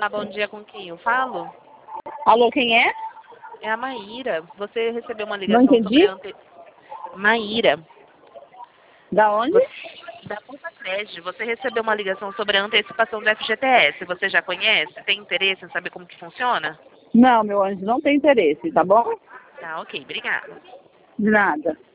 Olá, bom dia, com quem eu falo? Alô, quem é? É a Maíra. Você recebeu uma Não ligação entendi. sobre Maíra, Da onde? da Ponta Crédito. Você recebeu uma ligação sobre a antecipação do FGTS. Você já conhece? Tem interesse em saber como que funciona? Não, meu anjo, não tem interesse, tá bom? Tá, ok, obrigada. De nada.